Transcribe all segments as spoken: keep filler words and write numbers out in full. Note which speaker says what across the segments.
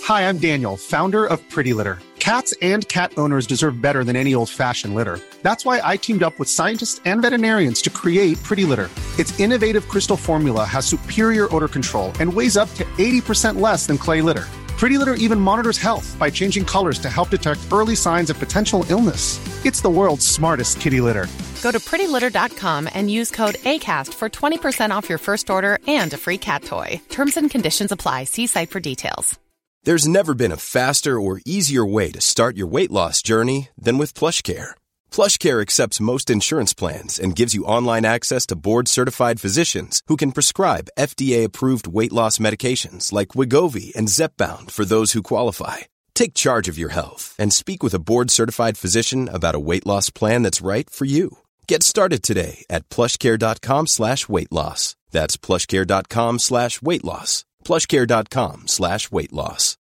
Speaker 1: Hi, I'm Daniel, founder of Pretty Litter. Cats and cat owners deserve better than any old-fashioned litter. That's why I teamed up with scientists and veterinarians to create Pretty Litter. Its innovative crystal formula has superior odor control and weighs up to eighty percent less than clay litter. Pretty Litter even monitors health by changing colors to help detect early signs of potential illness. It's the world's smartest kitty litter.
Speaker 2: Go to pretty litter dot com and use code ACAST for twenty percent off your first order and a free cat toy. Terms and conditions apply. See site for details.
Speaker 3: There's never been a faster or easier way to start your weight loss journey than with PlushCare. PlushCare accepts most insurance plans and gives you online access to board-certified physicians who can prescribe F D A-approved weight loss medications like Wegovy and Zepbound for those who qualify. Take charge of your health and speak with a board-certified physician about a weight loss plan that's right for you. Get started today at plushcare.com slash weight loss. That's plushcare.com slash weight loss. plushcare.com slash weight loss.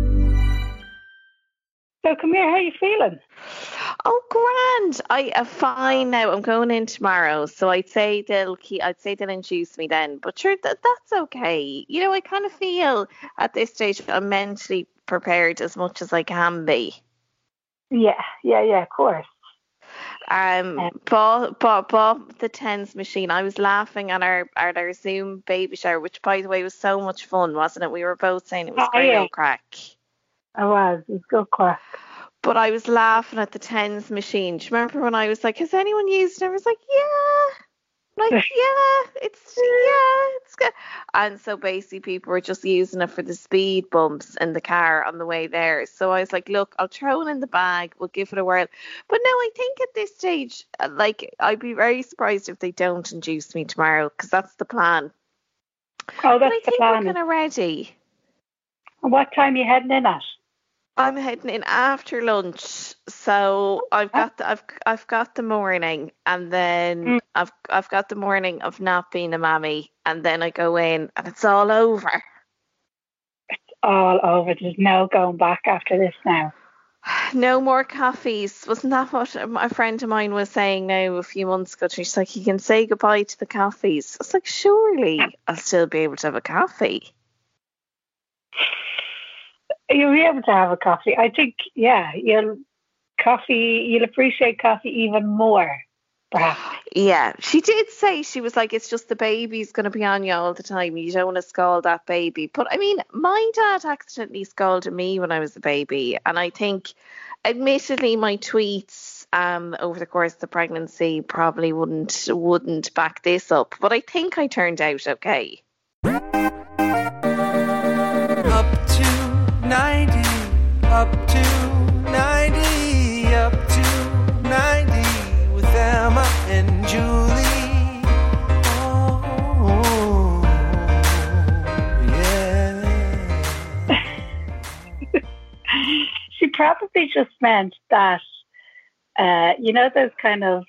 Speaker 4: So come here, how are you feeling?
Speaker 5: Oh, grand. I am fine now. I'm going in tomorrow, so I'd say they'll keep, I'd say they'll induce me then. But sure, that, that's okay. You know, I kind of feel at this stage I'm mentally prepared as much as I can be.
Speaker 4: Yeah, yeah, yeah, of course.
Speaker 5: Um, bought, bought, bought the tens machine. I was laughing at our at our Zoom baby shower, which, by the way, was so much fun, wasn't it? We were both saying it was
Speaker 4: oh,
Speaker 5: great
Speaker 4: yeah.
Speaker 5: old crack.
Speaker 4: I was. It was good crack.
Speaker 5: But I was laughing at the tens machine. Do you remember when I was like, has anyone used it? I was like, yeah. Like, yeah, it's, yeah, it's good. And so basically people were just using it for the speed bumps in the car on the way there. So I was like, look, I'll throw it in the bag. We'll give it a whirl. But no, I think at this stage, like, I'd be very surprised if they don't induce me tomorrow, because that's the plan.
Speaker 4: Oh, that's
Speaker 5: but I
Speaker 4: the
Speaker 5: think
Speaker 4: plan.
Speaker 5: we're kind of ready.
Speaker 4: And what time are you heading in at?
Speaker 5: I'm heading in after lunch, so I've got the, I've I've got the morning, and then mm. I've I've got the morning of not being a mammy, and then I go in, and it's all over.
Speaker 4: It's all over. There's no going back after this now.
Speaker 5: No more coffees. Wasn't that what a friend of mine was saying now a few months ago? She's like, you can say goodbye to the coffees. I was like, surely I'll still be able to have a coffee.
Speaker 4: You'll be able to have a coffee. I think, yeah, you'll coffee. You'll appreciate coffee even more, perhaps.
Speaker 5: Yeah, she did say, she was like, it's just the baby's going to be on you all the time. You don't want to scald that baby. But I mean, my dad accidentally scalded me when I was a baby, and I think, admittedly, my tweets um over the course of the pregnancy probably wouldn't wouldn't back this up. But I think I turned out okay.
Speaker 6: Up to ninety, up to ninety, up to ninety with Emma and Julie. Oh, yeah.
Speaker 4: She probably just meant that, uh, you know, those kind of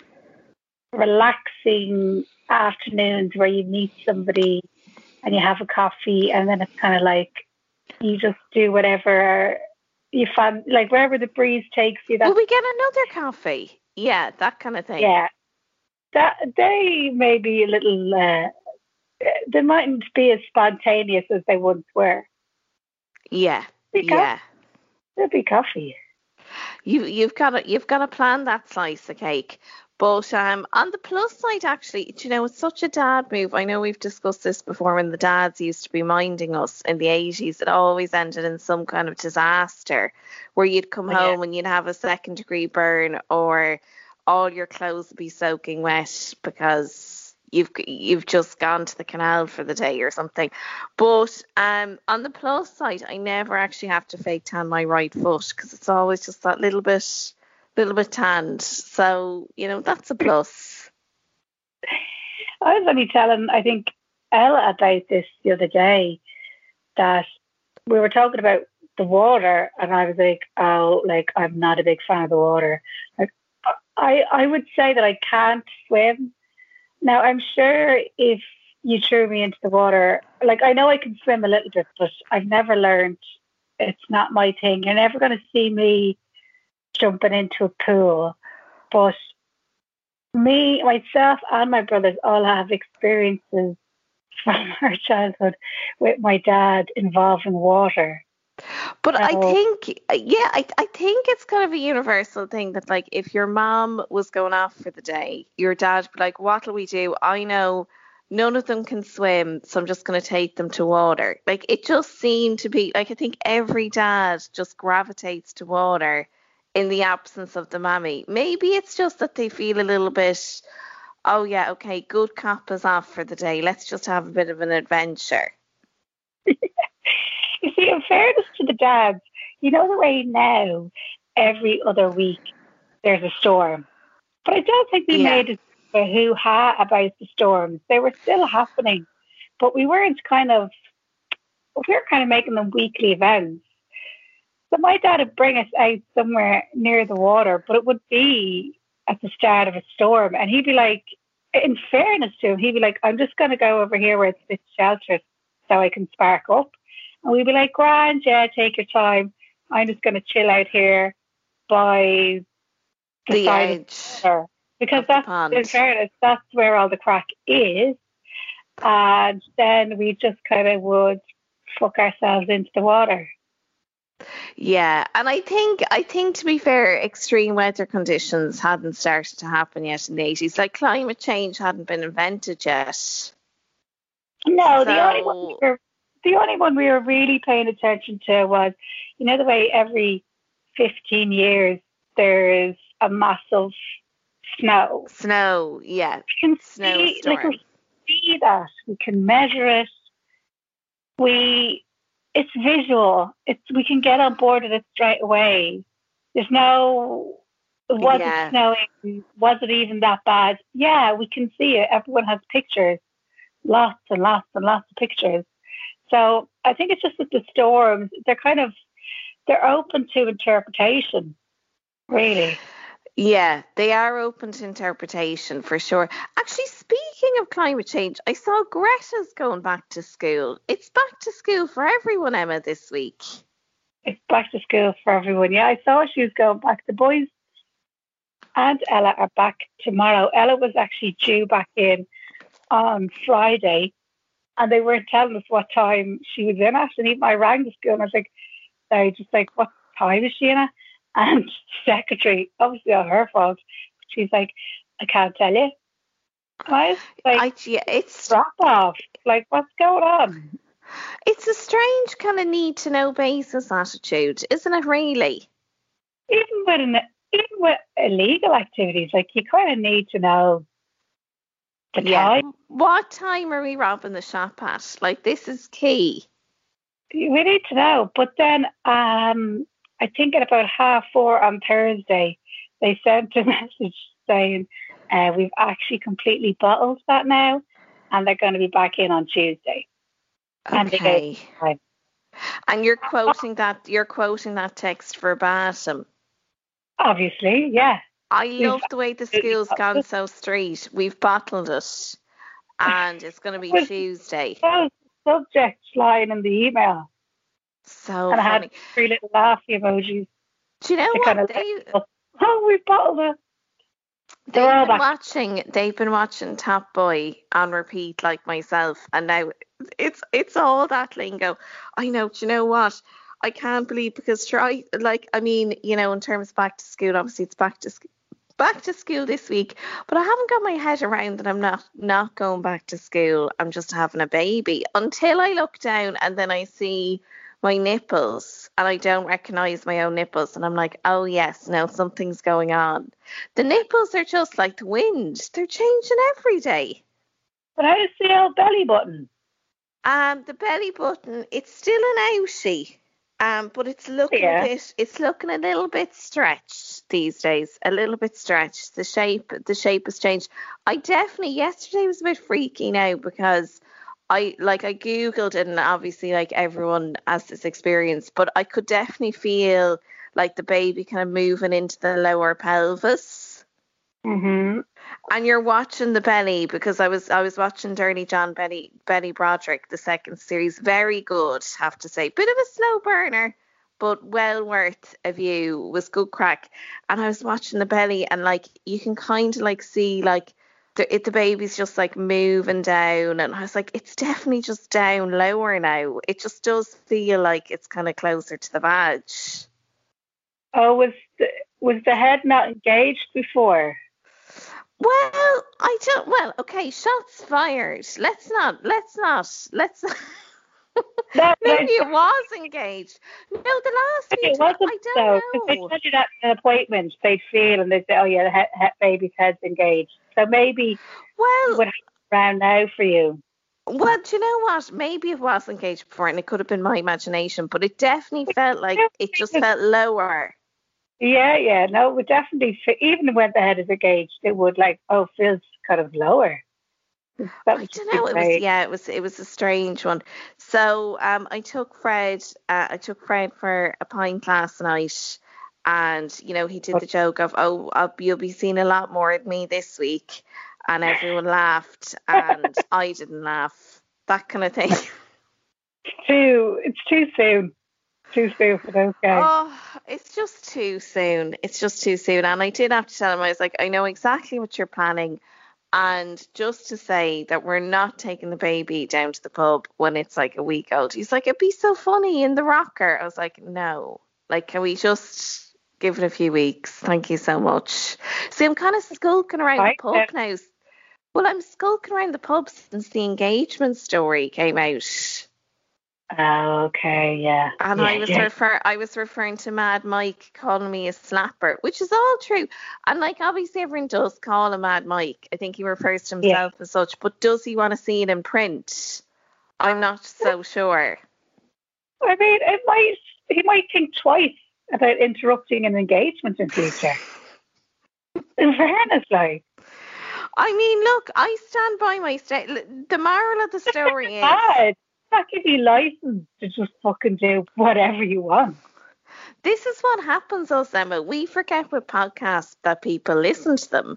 Speaker 4: relaxing afternoons where you meet somebody and you have a coffee, and then it's kind of like, you just do whatever you find, like wherever the breeze takes you.
Speaker 5: Will we get another coffee? Yeah, that kind of thing.
Speaker 4: Yeah, that they may be a little. Uh, they mightn't be as spontaneous as they once were.
Speaker 5: Yeah,
Speaker 4: There'll
Speaker 5: yeah.
Speaker 4: There'll be coffee.
Speaker 5: You you've got to you've got to plan that slice of cake. But um, on the plus side, actually, do you know, it's such a dad move. I know we've discussed this before when the dads used to be minding us in the eighties. It always ended in some kind of disaster where you'd come
Speaker 4: oh,
Speaker 5: home
Speaker 4: yeah.
Speaker 5: and you'd have a second degree burn, or all your clothes would be soaking wet because you've you've just gone to the canal for the day or something. But um, on the plus side, I never actually have to fake tan my right foot because it's always just that little bit... little bit tanned, so you know that's a plus.
Speaker 4: I was only telling, I think, Ella about this the other day, that we were talking about the water, and I was like, oh, like I'm not a big fan of the water. Like, I I would say that I can't swim. Now I'm sure if you threw me into the water, like I know I can swim a little bit, but I've never learned. It's not my thing. You're never going to see me jumping into a pool. But me, myself and my brothers all have experiences from our childhood with my dad involving water.
Speaker 5: But I
Speaker 4: So,
Speaker 5: think, yeah, I, I think it's kind of a universal thing that, like, if your mom was going off for the day, your dad would be like, what'll we do? I know none of them can swim, so I'm just going to take them to water. Like, it just seemed to be, like, I think every dad just gravitates to water in the absence of the mammy. Maybe it's just that they feel a little bit, oh, yeah, okay, good cop is off for the day. Let's just have a bit of an adventure.
Speaker 4: you see, in fairness to the dads, you know the way now, every other week there's a storm. But I don't think we
Speaker 5: Yeah.
Speaker 4: made it a hoo-ha about the storms. They were still happening, but we weren't kind of, we were kind of making them weekly events. So my dad would bring us out somewhere near the water, but it would be at the start of a storm. And he'd be like, in fairness to him, he'd be like, I'm just going to go over here where it's a bit sheltered so I can spark up. And we'd be like, grand, yeah, take your time. I'm just going to chill out here by the,
Speaker 5: The
Speaker 4: side
Speaker 5: edge
Speaker 4: of the water. Because
Speaker 5: of the
Speaker 4: that's,
Speaker 5: pond.
Speaker 4: in fairness, that's where all the crack is. And then we just kind of would fuck ourselves into the water.
Speaker 5: Yeah, and I think I think to be fair, extreme weather conditions hadn't started to happen yet in the eighties. Like climate change hadn't been invented yet.
Speaker 4: No, the only
Speaker 5: So-
Speaker 4: one we were, the only one we were really paying attention to was, you know, the way every fifteen years there is a massive snow.
Speaker 5: Snow, yeah,
Speaker 4: We can see,
Speaker 5: snowstorm.
Speaker 4: like, we see that. We can measure it. We, it's visual. It's we can get on board with it straight away. There's no, was
Speaker 5: Yeah.
Speaker 4: it snowing? Was it even that bad? Yeah, we can see it. Everyone has pictures, lots and lots and lots of pictures. So I think it's just that the storms, they're kind of, they're open to interpretation, really.
Speaker 5: Yeah, they are open to interpretation for sure. Actually, speaking of climate change, I saw Greta's going back to school. It's back to school for everyone, Emma, this week.
Speaker 4: It's back to school for everyone. Yeah, I saw she was going back. The boys and Ella are back tomorrow. Ella was actually due back in on Friday, and they weren't telling us what time she was in at. And even I rang the school and I was like, sorry, just like, what time is she in at? And secretary, obviously not her fault, she's like, I can't tell you. And I was like,
Speaker 5: I, yeah, it's
Speaker 4: drop off. Like, what's going on?
Speaker 5: it's a strange kind of need to know basis attitude, isn't it? Really?
Speaker 4: Even with an, even with illegal activities, like you kind of need to know the time.
Speaker 5: What time are we robbing the shop at? Like, this is key.
Speaker 4: We need to know. But then, um, I think at about half four on Thursday, they sent a message saying uh, we've actually completely bottled that now, and they're going to be back in on Tuesday. And they
Speaker 5: Okay.
Speaker 4: gave time.
Speaker 5: And you're quoting that. You're quoting that text verbatim.
Speaker 4: Obviously, yeah.
Speaker 5: I
Speaker 4: We've
Speaker 5: love the way the school's gone so straight. We've bottled it, and it's going to be
Speaker 4: Well,
Speaker 5: Tuesday.
Speaker 4: That was the subject line in the email,
Speaker 5: So
Speaker 4: and I
Speaker 5: funny.
Speaker 4: had three little laughy emojis.
Speaker 5: Do you know
Speaker 4: to
Speaker 5: what
Speaker 4: kind of
Speaker 5: they?
Speaker 4: Oh, we've bottled it.
Speaker 5: They've
Speaker 4: They're all
Speaker 5: been
Speaker 4: back.
Speaker 5: watching. They've been watching Top Boy on repeat, like myself, and now it's it's all that lingo. I know. Do you know what? I can't believe because try like I mean, you know, in terms of back to school, obviously it's back to sc- back to school this week, but I haven't got my head around that I'm not not going back to school. I'm just having a baby until I look down and then I see my nipples and I don't recognize my own nipples and I'm like, oh yes, no, something's going on. The nipples are just like the wind. They're changing every day.
Speaker 4: But how's the old belly button?
Speaker 5: Um, the belly button, it's still an outie. Um, but it's looking
Speaker 4: Yeah.
Speaker 5: a bit it's looking a little bit stretched these days. A little bit stretched. The shape the shape has changed. I definitely yesterday was a bit freaky now because I like I Googled it and obviously like everyone has this experience, but I could definitely feel like the baby kind of moving into the lower pelvis.
Speaker 4: Mm-hmm.
Speaker 5: And you're watching the belly because I was I was watching Dirty John Benny Benny Broderick, the second series. Very good, have to say. Bit of a slow burner, but well worth a view. Was good crack. And I was watching the belly and like you can kind of like see like the, it, the baby's just like moving down, and I was like, it's definitely just down lower now. It just does feel like it's kind of closer to the vag.
Speaker 4: Oh, was the, was the head not engaged before?
Speaker 5: Well, I don't. Well, okay, shots fired. Let's not. Let's not. Let's.
Speaker 4: That,
Speaker 5: Maybe it was engaged. No, the last
Speaker 4: it
Speaker 5: few
Speaker 4: wasn't.
Speaker 5: times, I don't
Speaker 4: So,
Speaker 5: know.
Speaker 4: because they tell you that in an appointment, they feel and they say, "Oh yeah, the he- he- baby's head's engaged." So maybe it
Speaker 5: Well,
Speaker 4: would happen around now for you.
Speaker 5: well, do you know what? Maybe it was engaged before, and it could have been my imagination, but it definitely felt like it just felt lower.
Speaker 4: Yeah, yeah, no, it would definitely fit. Even when the head is engaged, it would like, oh, feels kind of lower. That
Speaker 5: I
Speaker 4: was
Speaker 5: don't know. It was yeah. It was it was a strange one. So um, I took Fred. Uh, I took Fred for a pint last night, and you know he did the joke of, "Oh, I'll, you'll be seeing a lot more of me this week," and everyone laughed, and I didn't laugh. That kind of thing.
Speaker 4: too. It's too soon. Too soon for those guys.
Speaker 5: Oh, it's just too soon. It's just too soon. And I did have to tell him, I was like, I know exactly what you're planning. And just to say that we're not taking the baby down to the pub when it's like a week old. He's like, it'd be so funny in the rocker. I was like, no. Like, can we just give it a few weeks? Thank you so much. See, I'm kind of skulking around
Speaker 4: Right,
Speaker 5: the pub
Speaker 4: yeah.
Speaker 5: now. Well, I'm skulking around the pub since the engagement story came out.
Speaker 4: Oh, okay, yeah.
Speaker 5: And
Speaker 4: yeah,
Speaker 5: I was
Speaker 4: yeah.
Speaker 5: refer I was referring to Mad Mike calling me a slapper, which is all true. And like obviously everyone does call him Mad Mike. I think he refers to himself as such, but does he want to see it in print? I'm not so sure.
Speaker 4: I mean, it might. He might think twice about interrupting an engagement in future. In fairness, like.
Speaker 5: I mean, look, I stand by my sta- the moral of the story is
Speaker 4: Bad. Not give you license to just fucking do whatever you want.
Speaker 5: this is what happens, us Emma. We forget with podcasts that people listen to them.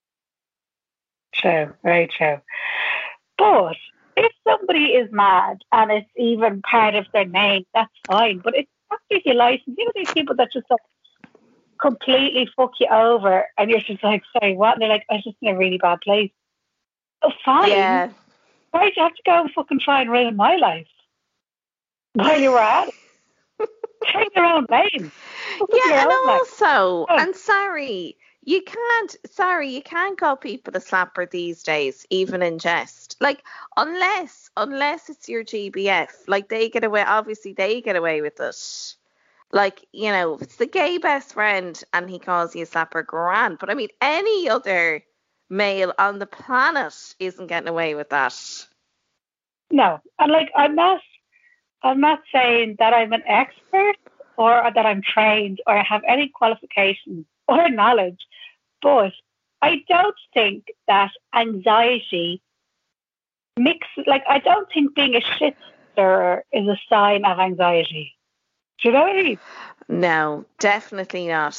Speaker 4: True, very true. But if somebody is mad and it's even part of their name, that's fine. But it's not give you license. You know these people that just like completely fuck you over and you're just like, sorry, what? And they're like, I was just in a really bad place. Oh, fine.
Speaker 5: Yeah.
Speaker 4: Why'd you have to go and fucking try and ruin my life? While you were at it. Take your own lane. Look at
Speaker 5: Yeah,
Speaker 4: your
Speaker 5: and
Speaker 4: own life.
Speaker 5: also,
Speaker 4: Oh.
Speaker 5: and sorry, you can't, sorry, you can't call people a slapper these days, even in jest. Like, unless, unless it's your G B F, like they get away, obviously they get away with it. Like, you know, if it's the gay best friend and he calls you a slapper, grand. But I mean, any other male on the planet isn't getting away with that.
Speaker 4: No, and like I'm not, I'm not saying that I'm an expert or that I'm trained or have any qualifications or knowledge, but I don't think that anxiety mixes. Like I don't think being a shit stirrer is a sign of anxiety. Do you know what I mean?
Speaker 5: No, definitely not.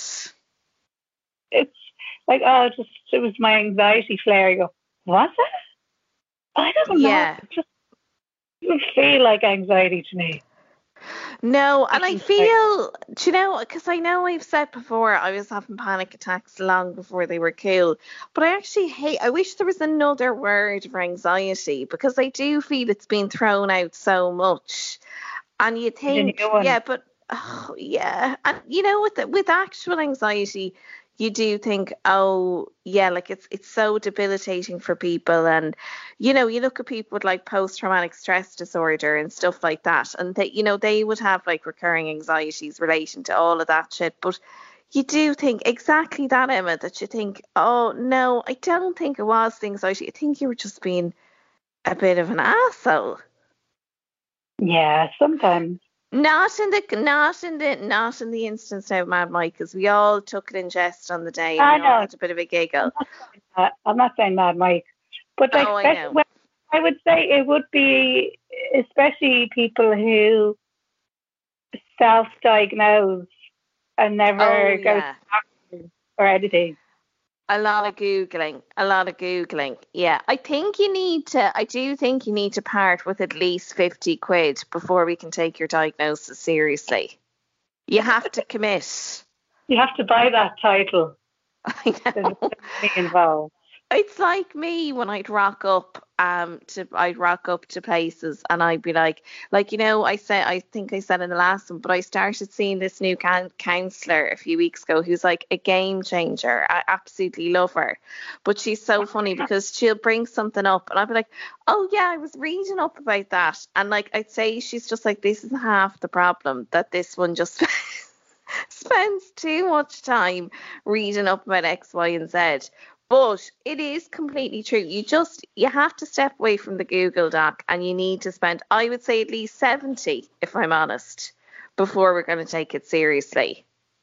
Speaker 4: It's like, oh, it just it was my anxiety flaring up. Was it? I don't know.
Speaker 5: Yeah.
Speaker 4: It just doesn't feel like anxiety to me.
Speaker 5: No, and I
Speaker 4: think,
Speaker 5: feel, do you know, because I know I've said before I was having panic attacks long before they were cool, but I actually hate, I wish there was another word for anxiety because I do feel it's been thrown out so much. And you think,
Speaker 4: new one.
Speaker 5: yeah, but, oh, yeah. And, you know, with the, with actual anxiety, you do think, oh, yeah, like it's it's so debilitating for people. And, you know, you look at people with like post-traumatic stress disorder and stuff like that. And, they, you know, they would have like recurring anxieties relating to all of that shit. But you do think exactly that, Emma, that you think, oh, no, I don't think it was the anxiety. I think you were just being a bit of an asshole.
Speaker 4: Yeah, sometimes.
Speaker 5: Not in the not in the not in the instance now, Mad Mike, because we all took it in jest on the day and
Speaker 4: I
Speaker 5: we all
Speaker 4: know.
Speaker 5: had a bit of a giggle.
Speaker 4: Uh, I'm not saying Mad Mike, but like,
Speaker 5: Oh, I
Speaker 4: especially
Speaker 5: know.
Speaker 4: when- I would say it would be especially people who self-diagnose and never
Speaker 5: Oh,
Speaker 4: go
Speaker 5: yeah.
Speaker 4: to doctors or anything.
Speaker 5: A lot of Googling. A lot of Googling. Yeah. I think you need to, I do think you need to part with at least fifty quid before we can take your diagnosis seriously. You have to commit.
Speaker 4: You have to buy that title.
Speaker 5: I
Speaker 4: There's
Speaker 5: know.
Speaker 4: money involved.
Speaker 5: It's like me when I'd rock up um to I'd rock up to places and I'd be like like you know I said I think I said in the last one, but I started seeing this new can- counselor a few weeks ago who's like a game changer. I absolutely love her, but she's so funny because she'll bring something up and I'll be like, oh yeah, I was reading up about that, and like I'd say she's just like, this is half the problem, that this one just spends too much time reading up about X, Y, and Z. But it is completely true. You just, you have to step away from the Google Doc and you need to spend, I would say, at least seventy, if I'm honest, before we're going to take it seriously.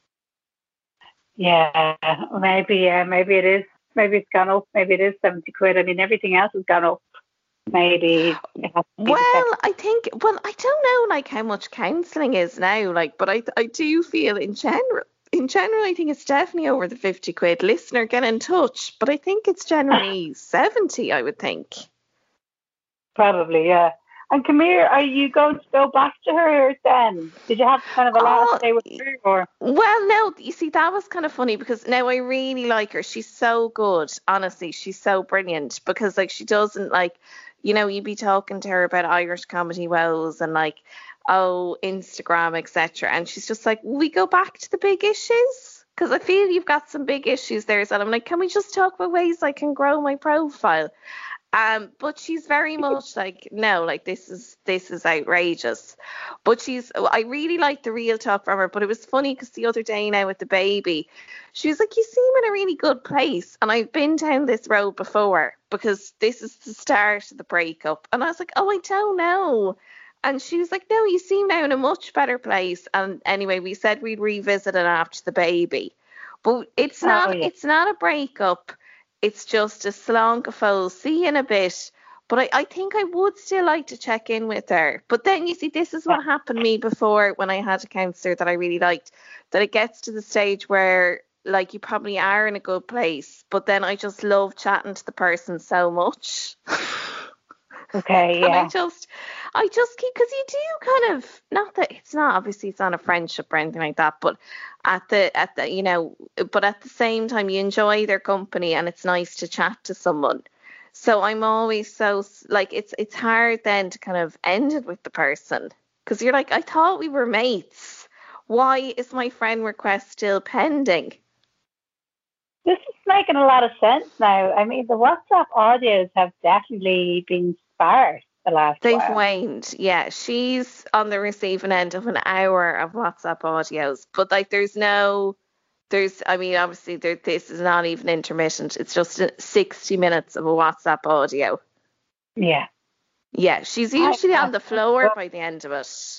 Speaker 4: Yeah, maybe, yeah, maybe it is. Maybe it's gone up. Maybe it is seventy quid. I mean, everything else has gone up. Maybe. It has to be
Speaker 5: Well, I think, well, I don't know like how much counselling is now, like, but I, I do feel in general, in general, I think it's definitely over the fifty quid. Listener, get in touch. But I think it's generally seventy, I would think.
Speaker 4: Probably, yeah. And come here, are you going to go back to her then? Did you have kind of a last
Speaker 5: Oh,
Speaker 4: day with her? Or?
Speaker 5: Well, no, you see, that was kind of funny because now I really like her. She's so good. Honestly, she's so brilliant because, like, she doesn't, like, you know, you'd be talking to her about Irish comedy woes and, like, oh, Instagram, et cetera. And she's just like, will we go back to the big issues? Because I feel you've got some big issues there. So I'm like, can we just talk about ways I can grow my profile? Um, but she's very much like, no, like this is this is outrageous. But she's, I really like the real talk from her. But it was funny because the other day now with the baby, she was like, you seem in a really good place. And I've been down this road before because this is the start of the breakup. And I was like, oh, I don't know. And she was like, no, you seem now in a much better place. And anyway, we said we'd revisit it after the baby. But it's not,
Speaker 4: Oh, yeah.
Speaker 5: it's not a breakup. It's just a slonk of foes. See you in a bit. But I, I think I would still like to check in with her. But then, you see, this is what happened to me before when I had a counsellor that I really liked, that it gets to the stage where, like, you probably are in a good place. But then I just love chatting to the person so much.
Speaker 4: Okay,
Speaker 5: And
Speaker 4: yeah.
Speaker 5: I just, I just keep, because you do kind of, not that it's not, obviously it's not a friendship or anything like that, but at the, at the, you know, but at the same time you enjoy their company and it's nice to chat to someone. So I'm always so, like, it's, it's hard then to kind of end it with the person because you're like, I thought we were mates. Why is my friend request still pending?
Speaker 4: This is making a lot of sense now. I mean, the WhatsApp audios have definitely been sparse the last
Speaker 5: They've
Speaker 4: while.
Speaker 5: waned. Yeah, she's on the receiving end of an hour of WhatsApp audios. But, like, there's no, there's, I mean, obviously, there, this is not even intermittent. It's just sixty minutes of a WhatsApp audio.
Speaker 4: Yeah.
Speaker 5: Yeah, she's usually
Speaker 4: I-
Speaker 5: on the floor by the end of it.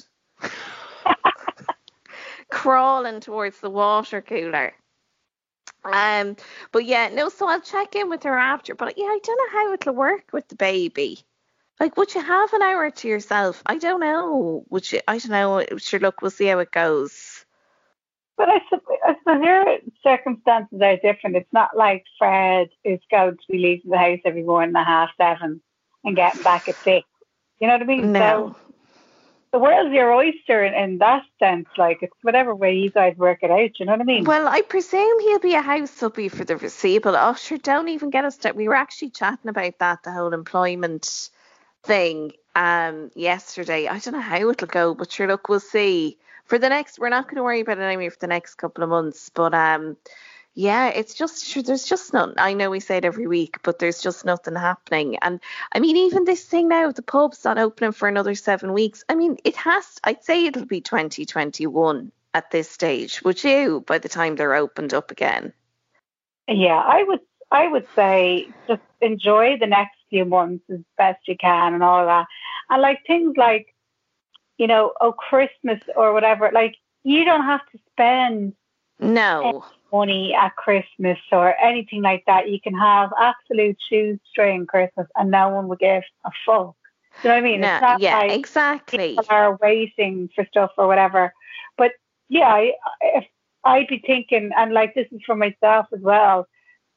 Speaker 5: Crawling towards the water cooler. Um, but yeah, no, so I'll check in with her after. But yeah, I don't know how it'll work with the baby. Like, would you have an hour to yourself? I don't know. Would you? I don't know. Sure, look, we'll see how it goes.
Speaker 4: But I suppose, I suppose your circumstances are different. It's not like Fred is going to be leaving the house every morning at half seven and getting back at six. You know what I mean?
Speaker 5: No.
Speaker 4: So the world's your oyster in, in that sense. Like, it's whatever way you guys work it out. You know what I mean?
Speaker 5: Well, I presume he'll be a house subby for the foreseeable. Oh, sure, don't even get us started. We were actually chatting about that, the whole employment thing, um, yesterday. I don't know how it'll go, but sure, look, we'll see. For the next, we're not going to worry about it anyway for the next couple of months. But um, yeah, it's just, sure, there's just nothing. I know we say it every week, but there's just nothing happening. And I mean, even this thing now, the pub's not opening for another seven weeks. I mean, it has, I'd say it'll be twenty twenty-one at this stage, would you, by the time they're opened up again?
Speaker 4: Yeah, I would I would say just enjoy the next few months as best you can and all that. And like things like, you know, oh, Christmas or whatever, like you don't have to spend
Speaker 5: No.
Speaker 4: money at Christmas or anything like that. You can have absolute shoestring Christmas and no one will give a fuck. Do you know what I mean?
Speaker 5: No,
Speaker 4: It's not
Speaker 5: yeah,
Speaker 4: like
Speaker 5: exactly.
Speaker 4: people are waiting for stuff or whatever. But yeah, I, if I'd be thinking, and like this is for myself as well,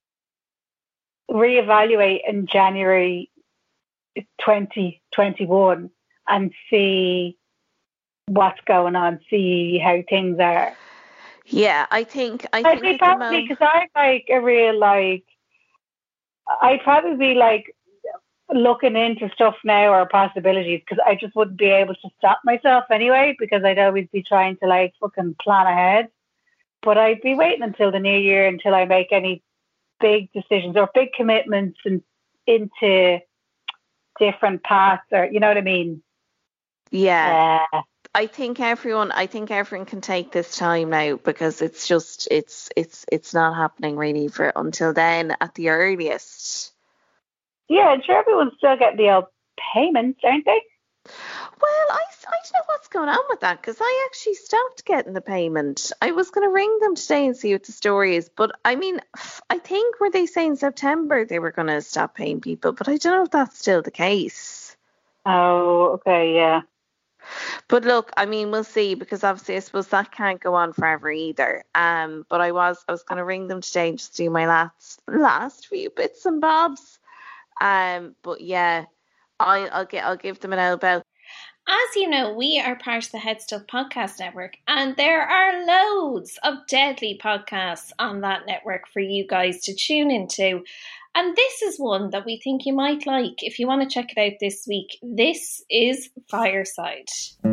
Speaker 4: reevaluate in January twenty twenty-one and see what's going on, see how things are.
Speaker 5: Yeah, I think I
Speaker 4: I'd
Speaker 5: think
Speaker 4: be
Speaker 5: at the
Speaker 4: probably
Speaker 5: moment,
Speaker 4: because I'm like a real like I'd probably be like looking into stuff now or possibilities because I just wouldn't be able to stop myself anyway because I'd always be trying to like fucking plan ahead. But I'd be waiting until the new year until I make any big decisions or big commitments and into different paths or you know what I mean?
Speaker 5: Yeah.
Speaker 4: Uh,
Speaker 5: I think everyone I think everyone can take this time now because it's just it's it's it's not happening really for until then at the earliest.
Speaker 4: yeah, and sure everyone's still getting the old payments, aren't they?
Speaker 5: Well, I, I don't know what's going on with that because I actually stopped getting the payment. I was going to ring them today and see what the story is. But I mean, I think were they saying September they were going to stop paying people, but I don't know if that's still the case.
Speaker 4: Oh, okay, yeah.
Speaker 5: But look, I mean, we'll see because obviously I suppose that can't go on forever either. Um, but I was I was going to ring them today and just do my last last few bits and bobs. Um, but yeah, I, I'll get I'll give them an elbow.
Speaker 7: As you know, we are part of the Head Stuff Podcast Network, and there are loads of deadly podcasts on that network for you guys to tune into. And this is one that we think you might like if you want to check it out this week. This is Fireside.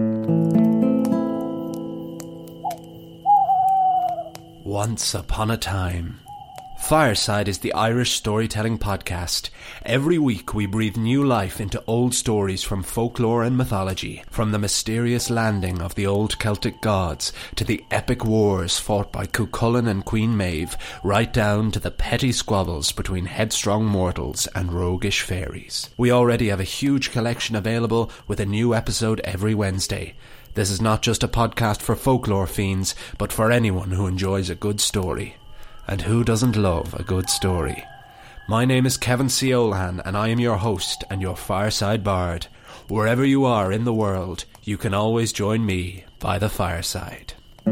Speaker 6: Once upon a time. Fireside is the Irish storytelling podcast. Every week we breathe new life into old stories from folklore and mythology, from the mysterious landing of the old Celtic gods to the epic wars fought by Cuchulainn and Queen Maeve, right down to the petty squabbles between headstrong mortals and roguish fairies. We already have a huge collection available with a new episode every Wednesday. This is not just a podcast for folklore fiends, but for anyone who enjoys a good story. And who doesn't love a good story? My name is Kevin C. Olahan, and I am your host and your fireside bard. Wherever you are in the world, you can always join me by the fireside.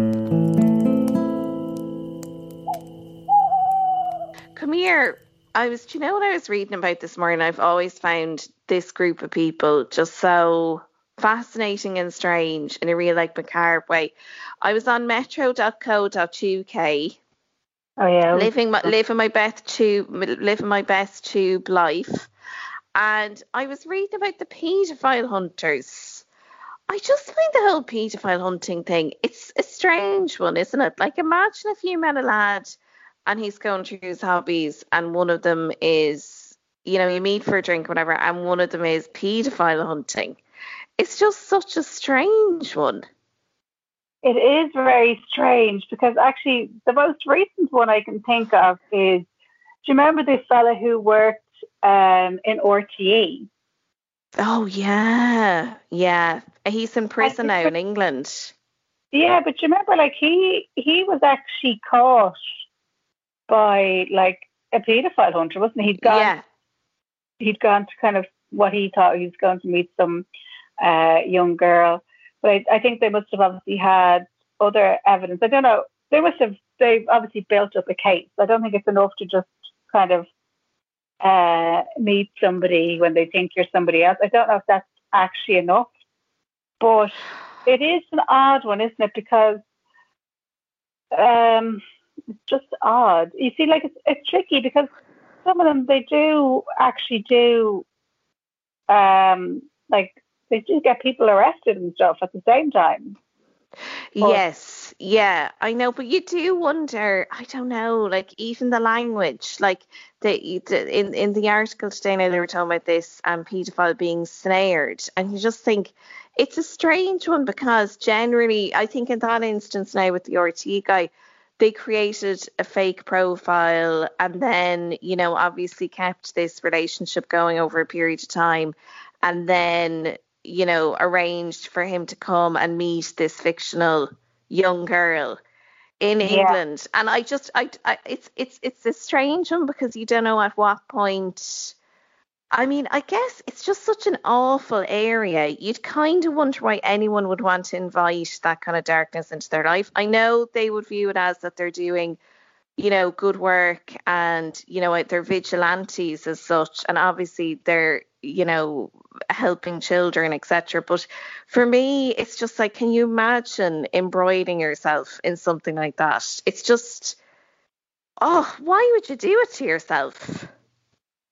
Speaker 5: Come here. I was, do you know what I was reading about this morning? I've always found this group of people just so fascinating and strange in a real, like, macabre way. I was on metro dot co dot U K.
Speaker 4: Oh yeah,
Speaker 5: living my living my best tube living my best tube life, and I was reading about the paedophile hunters. I just find the whole paedophile hunting thing, it's a strange one, isn't it? Like, imagine if you met a lad and he's going through his hobbies, and one of them is, you know, you meet for a drink, or whatever, and one of them is paedophile hunting. It's just such a strange one.
Speaker 4: It is very strange because actually the most recent one I can think of is, do you remember this fella who worked um, in R T E?
Speaker 5: Oh, yeah. Yeah. He's in prison now in England.
Speaker 4: Yeah, but you remember, like, he he was actually caught by, like, a paedophile hunter, wasn't he? He'd gone,
Speaker 5: yeah.
Speaker 4: He'd gone to kind of what he thought he was going to meet some uh, young girl. But I, I think they must have obviously had other evidence. I don't know. They must have, they've obviously built up a case. I don't think it's enough to just kind of uh, meet somebody when they think you're somebody else. I don't know if that's actually enough. But it is an odd one, isn't it? Because um, it's just odd. You see, like, it's, it's tricky because some of them, they do actually do, um, like, they do get people arrested and stuff at the same time. But
Speaker 5: yes, yeah, I know, but you do wonder, I don't know, like, even the language, like, the, the in, in the article today, now they were talking about this um, paedophile being snared, and you just think, it's a strange one, because generally, I think in that instance now with the R T E guy, they created a fake profile and then, you know, obviously kept this relationship going over a period of time, and then, you know, arranged for him to come and meet this fictional young girl in
Speaker 4: Yeah.
Speaker 5: England. And I just, I, I, it's, it's, it's a strange one because you don't know at what point. I mean, I guess it's just such an awful area. You'd kind of wonder why anyone would want to invite that kind of darkness into their life. I know they would view it as that they're doing, you know, good work, and, you know, they're vigilantes as such, and obviously they're, you know, helping children, et cetera. But for me, it's just like, can you imagine embroidering yourself in something like that? It's just, oh, why would you do it to yourself?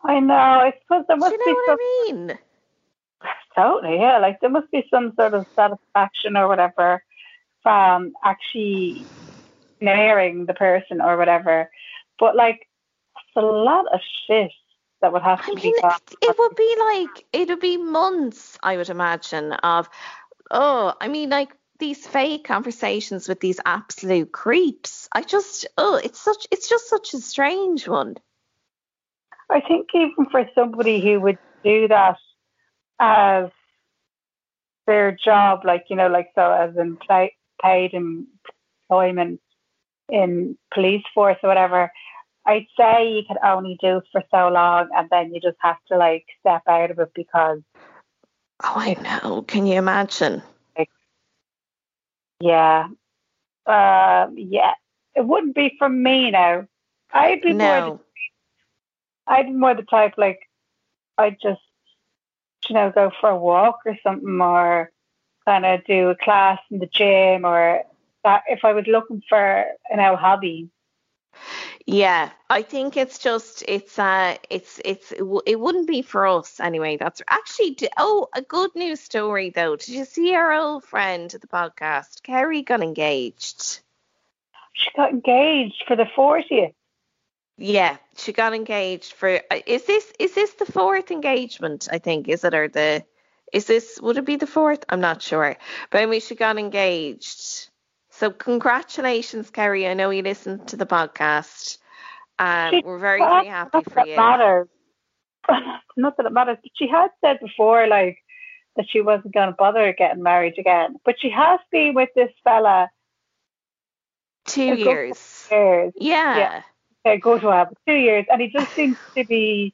Speaker 4: I know. I suppose there must
Speaker 5: Do you know
Speaker 4: be
Speaker 5: what
Speaker 4: some.
Speaker 5: I mean?
Speaker 4: Totally, yeah. Like there must be some sort of satisfaction or whatever from actually marrying the person or whatever. But like, it's a lot of shit that would have
Speaker 5: I
Speaker 4: to be
Speaker 5: mean,
Speaker 4: gone.
Speaker 5: it, it would be like, it would be months, I would imagine, of, oh, I mean, like these fake conversations with these absolute creeps. I just, oh, it's such, it's just such a strange one.
Speaker 4: I think even for somebody who would do that as their job, like, you know, like so as in play, paid employment in police force or whatever, I'd say you can only do it for so long and then you just have to like step out of it because.
Speaker 5: Oh, I know. Can you imagine?
Speaker 4: Like, yeah. Uh, yeah. It wouldn't be from me now. I'd be more
Speaker 5: No.
Speaker 4: the, I'd be more the type like I'd just, you know, go for a walk or something, or kind of do a class in the gym, or that if I was looking for an out hobby.
Speaker 5: Yeah, I think it's just it's uh it's it's it, w- it wouldn't be for us anyway. That's actually d- oh, a good news story though. Did you see our old friend at the podcast, Kerry, got engaged?
Speaker 4: She got engaged for the fortieth.
Speaker 5: Yeah, she got engaged for. uh, Is this is this the fourth engagement? I think is it or the is this would it be the fourth? I'm not sure, but anyway, she got engaged. So congratulations, Kerry. I know you listened to the podcast. Um,
Speaker 4: She
Speaker 5: we're very
Speaker 4: had,
Speaker 5: very happy
Speaker 4: not
Speaker 5: for
Speaker 4: that it
Speaker 5: you.
Speaker 4: matters. Not that it matters, but she had said before, like that she wasn't going to bother getting married again. But she has been with this fella
Speaker 5: Two
Speaker 4: a good couple
Speaker 5: years.
Speaker 4: of years.
Speaker 5: Yeah.
Speaker 4: Yeah, a good while, but two years, and he just seems to be.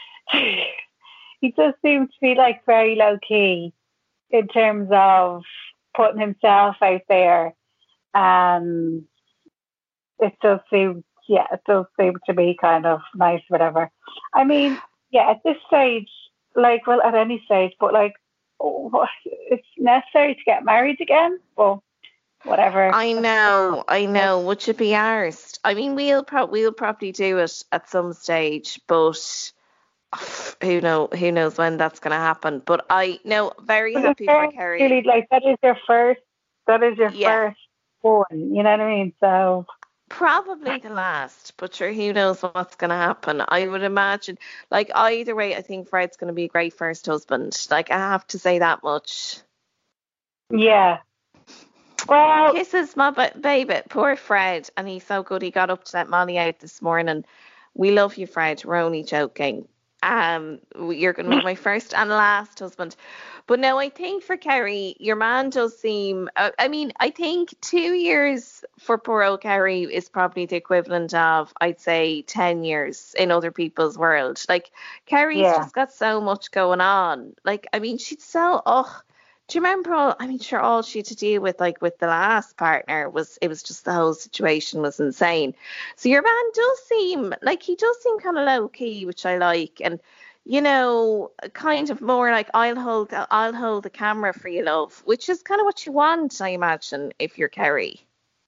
Speaker 4: He just seems to be like very low key in terms of putting himself out there, and it does seem, yeah, it does seem to be kind of nice, whatever. I mean, yeah, at this stage, like, well, at any stage, but like, oh, what- it's necessary to get married again. Well, whatever.
Speaker 5: I know, I know. Would you be arsed? I mean, we'll pro- we'll probably do it at some stage, but who know who knows when that's going to happen. But I know, very
Speaker 4: But
Speaker 5: happy
Speaker 4: it's
Speaker 5: for
Speaker 4: very
Speaker 5: Kerry.
Speaker 4: really like that is your first, that is your
Speaker 5: Yeah.
Speaker 4: first one. You know what I mean? So
Speaker 5: Probably the last, but sure, who knows what's going to happen. I would imagine, like, either way, I think Fred's going to be a great first husband. Like, I have to say that much.
Speaker 4: yeah. Well,
Speaker 5: Kisses, my ba- baby. Poor Fred. And he's so good. He got up to let Molly out this morning. We love you, Fred. We're only joking. Um, you're going to be my first and last husband. But no, I think for Kerry, your man does seem. Uh, I mean, I think two years for poor old Kerry is probably the equivalent of, I'd say, ten years in other people's world. Like, Kerry's
Speaker 4: yeah.
Speaker 5: just got so much going on. Like, I mean, she's so. Oh, do you remember all? I mean, sure, all she had to deal with, like, with the last partner was it was just the whole situation was insane. So your man does seem like he does seem kind of low key, which I like, and you know, kind of more like I'll hold I'll hold the camera for you, love, which is kind of what you want, I imagine, if you're Kerry.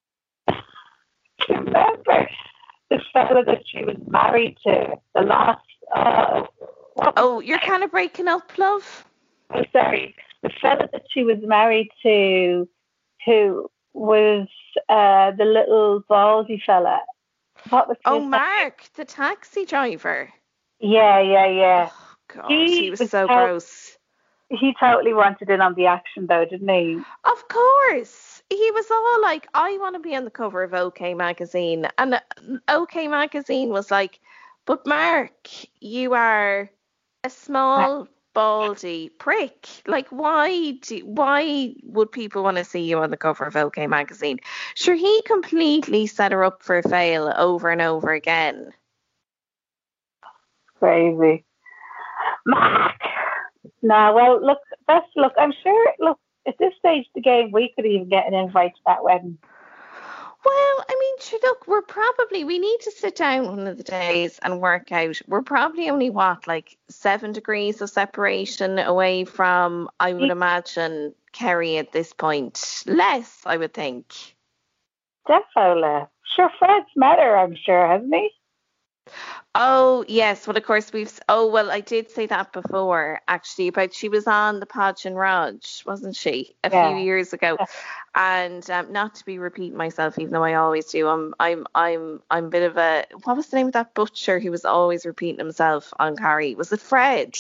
Speaker 4: Remember the fella that she was married to, the last. Uh, what was
Speaker 5: Oh, you're kind of breaking up, love.
Speaker 4: Oh, sorry, the fella that she was married to, who was uh, the little baldy fella. What was
Speaker 5: Oh,
Speaker 4: his
Speaker 5: Mark, the taxi driver.
Speaker 4: name? Yeah, yeah, yeah.
Speaker 5: Oh God,
Speaker 4: He
Speaker 5: he was
Speaker 4: was
Speaker 5: so
Speaker 4: so-
Speaker 5: gross.
Speaker 4: He totally wanted in on the action, though, didn't he?
Speaker 5: Of course. He was all like, I want to be on the cover of OK Magazine. And uh, OK Magazine was like, but Mark, you are a small, baldy prick. Like, why do, why would people want to see you on the cover of OK Magazine? Sure, he completely set her up for a fail over and over again.
Speaker 4: Crazy. Mark. Nah, well, look, best look. I'm sure, look, at this stage of the game, we could even get an invite to that wedding.
Speaker 5: Well, I mean, sure, look, we're probably, we need to sit down one of the days and work out. We're probably only, what, like seven degrees of separation away from, I would imagine, Kerry at this point. Less, I would think.
Speaker 4: Defo left. Sure, Fred's met her, I'm sure, hasn't he?
Speaker 5: Oh, yes. Well, of course, we've. Oh, well, I did say that before, actually, about she was on the Podge and Raj, wasn't she, a
Speaker 4: Yeah.
Speaker 5: few years ago? And um, not to be repeating myself, even though I always do. I'm, I'm, I'm, I'm a bit of a. What was the name of that butcher who was always repeating himself on Carrie? Was it Fred?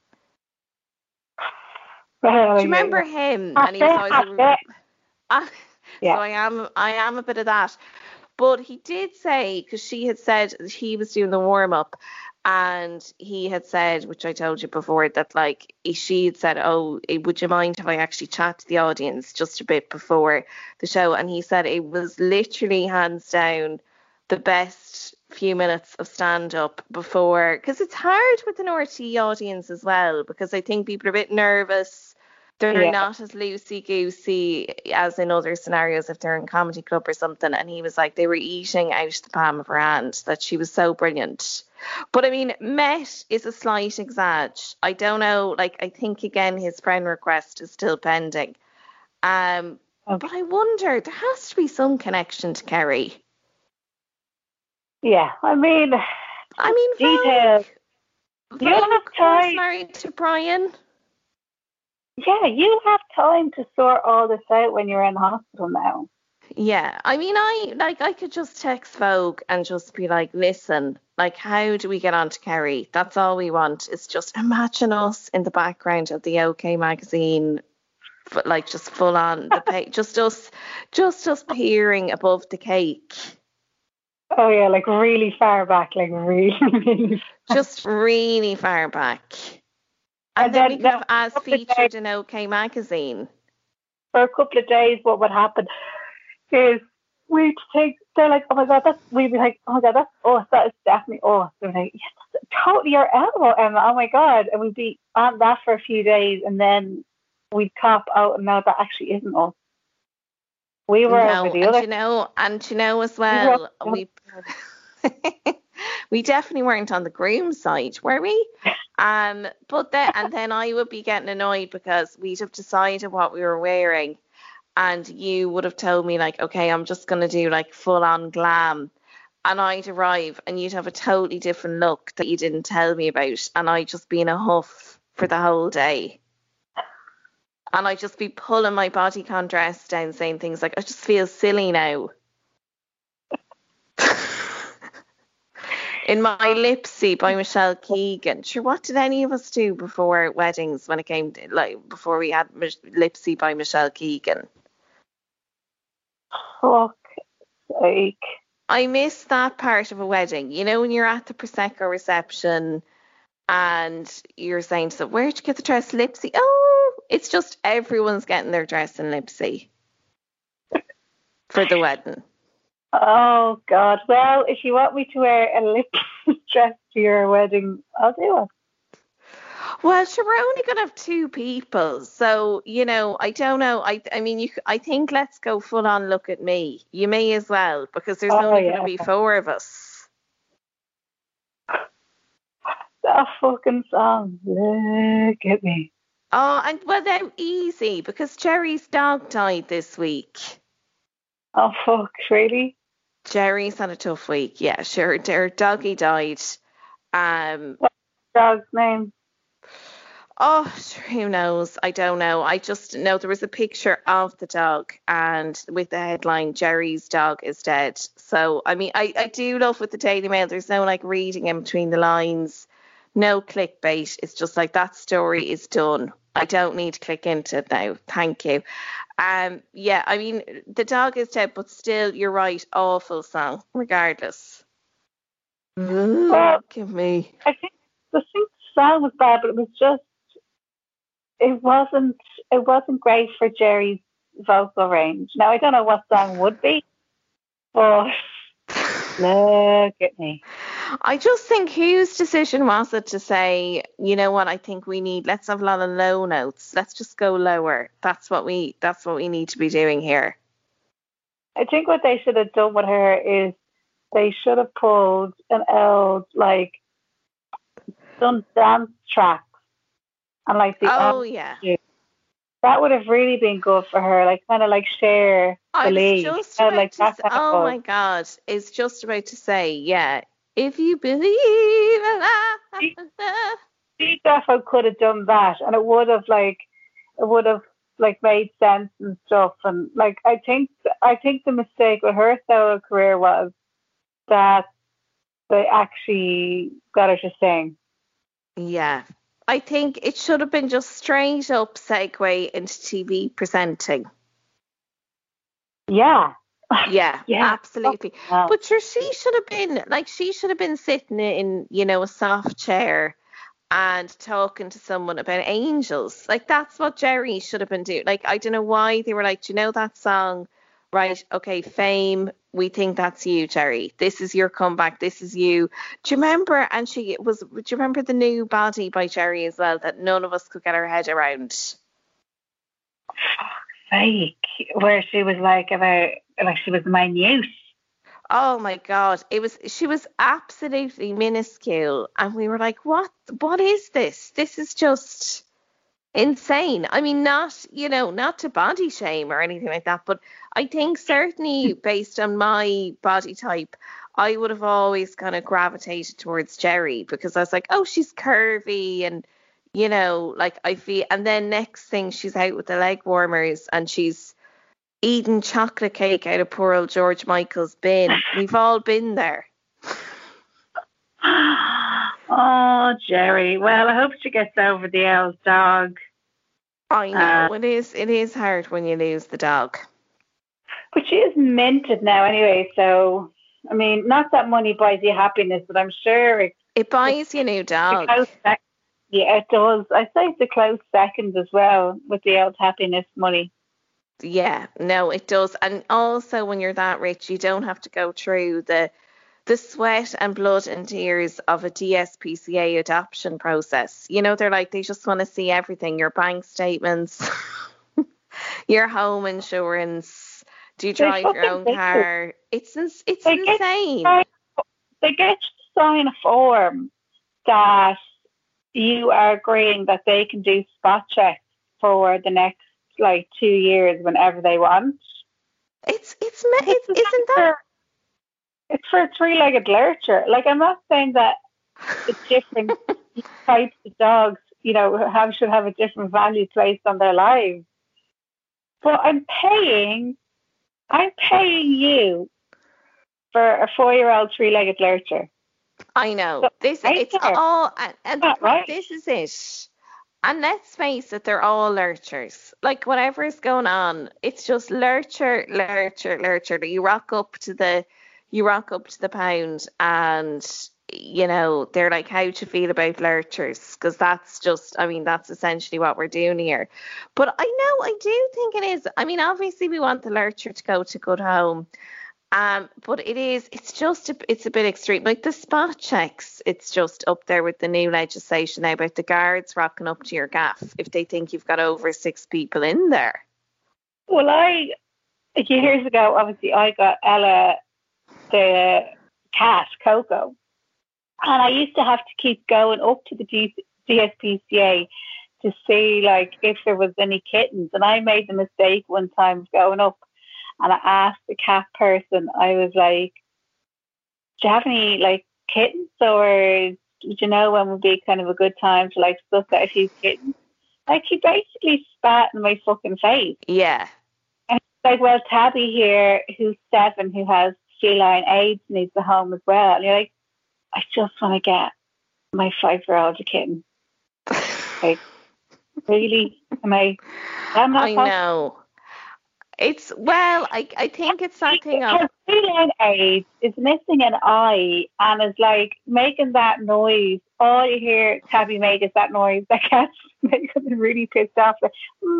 Speaker 4: Oh,
Speaker 5: Do you
Speaker 4: yeah,
Speaker 5: remember
Speaker 4: yeah.
Speaker 5: him? And he was always.
Speaker 4: Yeah.
Speaker 5: Ah,
Speaker 4: Yeah.
Speaker 5: So I am, I am a bit of that. But he did say, because she had said he was doing the warm up, and he had said, which I told you before, that like she had said, "Oh, eh, would you mind if I actually chat to the audience just a bit before the show?" And he said it was literally hands down the best few minutes of stand up before, because it's hard with an R T E audience as well, because I think people are a bit nervous. They're
Speaker 4: Yeah.
Speaker 5: not as loosey-goosey as in other scenarios if they're in comedy club or something. And he was like, they were eating out the palm of her hand, that she was so brilliant. But I mean, Met is a slight exag. I don't know, like, I think again his friend request is still pending. Um,
Speaker 4: Okay.
Speaker 5: But I wonder, there has to be some connection to Kerry.
Speaker 4: Yeah. I mean,
Speaker 5: I mean,
Speaker 4: details.
Speaker 5: Vogue,
Speaker 4: You have
Speaker 5: Vogue was
Speaker 4: time.
Speaker 5: married to Brian.
Speaker 4: Yeah, you have time to sort all this out when you're in hospital now.
Speaker 5: Yeah, I mean, I like I could just text Vogue and just be like, listen, like, how do we get on to Kerry? That's all we want. Is just imagine us in the background of the OK magazine, but like just full on the pay, just us, just us peering above the cake,
Speaker 4: Oh yeah, like really far back, like really, really far.
Speaker 5: just really far back, and,
Speaker 4: And
Speaker 5: then,
Speaker 4: then-
Speaker 5: we could
Speaker 4: then
Speaker 5: have as
Speaker 4: couple of
Speaker 5: featured
Speaker 4: days-
Speaker 5: in OK magazine.
Speaker 4: For a couple of days, what would happen is we'd take. They're like, oh my god, that's. We'd be like, oh my god, that's us. That is definitely us. They're like, yes, that's totally your elbow, Emma. Oh my god, and we'd be on that for a few days, and then we'd cop out, and now that actually isn't us. We were
Speaker 5: No,
Speaker 4: over the
Speaker 5: and
Speaker 4: other.
Speaker 5: you know, and you know as
Speaker 4: were
Speaker 5: well,
Speaker 4: up-
Speaker 5: we we definitely weren't on the groom side, were we? Um, but then and then I would be getting annoyed because we'd have decided what we were wearing, and you would have told me like, okay, I'm just gonna do like full on glam, and I'd arrive and you'd have a totally different look that you didn't tell me about, and I'd just be in a huff for the whole day. And I'd just be pulling my bodycon dress down, saying things like, I just feel silly now. In my Lipsy by Michelle Keegan. Sure, what did any of us do before weddings when it came to, like, before we had Mich- Lipsy by Michelle Keegan?
Speaker 4: Fuck sake.
Speaker 5: I miss that part of a wedding. You know, when you're at the Prosecco reception and you're saying to them, where'd you get the dress? Lipsy? Oh, it's just everyone's getting their dress in Lipsy for the wedding.
Speaker 4: Oh God. Well, if you want me to wear a lip dress to your wedding, I'll do it.
Speaker 5: Well, sure, we're only going to have two people. So, you know, I don't know. I I mean, you. I think let's go full on look at me. You may as well, because there's
Speaker 4: Oh,
Speaker 5: only
Speaker 4: yeah.
Speaker 5: going to be four of us.
Speaker 4: That fucking song. Look at me.
Speaker 5: Oh, and well, they're easy because Jerry's dog died this week.
Speaker 4: Oh fuck, really?
Speaker 5: Jerry's had a tough week. Yeah, sure. Their doggy died. Um,
Speaker 4: Dog's name.
Speaker 5: Oh, sure, who knows? I don't know. I just know there was a picture of the dog and with the headline, Jerry's dog is dead. So, I mean, I, I do love with the Daily Mail, there's no like reading in between the lines, no clickbait. It's just like that story is done. I don't need to click into it now. Thank you. Um, yeah, I mean, the dog is dead, but still, you're right. Awful song, regardless. Look at me.
Speaker 4: I think the song was bad, but it was just it wasn't it wasn't great for Jerry's vocal range. Now I don't know what song would be, but look at me.
Speaker 5: I just think whose decision was it to say, you know what, I think we need, let's have a lot of low notes. Let's just go lower. That's what we that's what we need to be doing here.
Speaker 4: I think what they should have done with her is they should have pulled an old like some dance tracks and like the
Speaker 5: Oh
Speaker 4: old-
Speaker 5: yeah.
Speaker 4: that would have really been good for her, like kind of like share
Speaker 5: I
Speaker 4: the
Speaker 5: was
Speaker 4: league.
Speaker 5: just
Speaker 4: Kind
Speaker 5: about
Speaker 4: of like
Speaker 5: to
Speaker 4: that
Speaker 5: say,
Speaker 4: kind of
Speaker 5: oh
Speaker 4: buzz.
Speaker 5: my god, it's just about to say, yeah, If you believe in
Speaker 4: She, she defo could have done that, and it would have like it would have like made sense and stuff. And like I think I think the mistake with her solo career was that they actually got her to sing.
Speaker 5: Yeah. I think it should have been just straight up segue into T V presenting.
Speaker 4: Yeah.
Speaker 5: Yeah,
Speaker 4: Yeah.
Speaker 5: absolutely.
Speaker 4: Wow.
Speaker 5: But sure, she should have been like she should have been sitting in, you know, a soft chair and talking to someone about angels. Like that's what Jerry should have been doing. Like I don't know why they were like, do you know that song? Right, okay, Fame, we think that's you, Jerry. This is your comeback. This is you. Do you remember? And she was, do you remember the new Body by Jerry as well that none of us could get our head around?
Speaker 4: Fake, where she was like about, like she was minute.
Speaker 5: Oh my God. It was, she was absolutely minuscule. And we were like, what, what is this? This is just insane. I mean, not, you know, not to body shame or anything like that, but I think certainly based on my body type, I would have always kind of gravitated towards Jerry because I was like, oh, she's curvy and, you know, like I feel, and then next thing she's out with the leg warmers and she's eating chocolate cake out of poor old George Michael's bin. We've all been there.
Speaker 4: Oh, Jerry. Well, I hope she gets over the old dog.
Speaker 5: I know.
Speaker 4: Uh,
Speaker 5: it is it is hard when you lose the dog.
Speaker 4: But she is minted now anyway, so, I mean, not that money buys you happiness, but I'm sure it,
Speaker 5: It buys you a new dog.
Speaker 4: sec- yeah, it does. I'd say it's a close second as well with the old happiness money.
Speaker 5: Yeah, no, it does. And also when you're that rich, you don't have to go through the the sweat and blood and tears of a D S P C A adoption process. You know, they're like, they just want to see everything, your bank statements, your home insurance, do you drive your own car? It's ins- it's
Speaker 4: They get
Speaker 5: insane.
Speaker 4: to sign- They get to sign a form that you are agreeing that they can do spot checks for the next like two years whenever they want.
Speaker 5: It's it's ma- it's isn't that
Speaker 4: It's for a three-legged lurcher. Like, I'm not saying that it's different types of dogs, you know, have should have a different value placed on their lives. But I'm paying, I'm paying you for a four-year-old three-legged lurcher.
Speaker 5: I know.
Speaker 4: So,
Speaker 5: This
Speaker 4: right
Speaker 5: it's
Speaker 4: there.
Speaker 5: all and, and
Speaker 4: Not right.
Speaker 5: this is it. And let's face it, they're all lurchers. Like whatever is going on, it's just lurcher, lurcher, lurcher. You rock up to the you rock up to the pound and you know, they're like, how do you feel about lurchers? Because that's just, I mean, that's essentially what we're doing here. But I know, I do think it is. I mean, obviously we want the lurcher to go to good home. Um, but it is, it's just, a, it's a bit extreme. Like the spot checks, it's just up there with the new legislation now about the guards rocking up to your gaff if they think you've got over six people in there.
Speaker 4: Well, I, years ago, obviously, I got Ella the cat, Coco. And I used to have to keep going up to the D- DSPCA to see, like, if there was any kittens. And I made the mistake one time of going up and I asked the cat person, I was like, do you have any, like, kittens? Or would you know when would be kind of a good time to, like, suss out a few kittens? Like, he basically spat in my fucking face.
Speaker 5: Yeah.
Speaker 4: And he's like, well, Tabby here, who's seven, who has feline AIDS, needs a home as well. And you're like, I just want to get my five-year-old a kitten. Like, really? Am I? I'm not
Speaker 5: I know. It's, well, I I think it's that thing of...
Speaker 4: Her feline AIDS is missing an eye and is like making that noise. All you hear Tabby make is that noise. That cat's making them really pissed off. Like,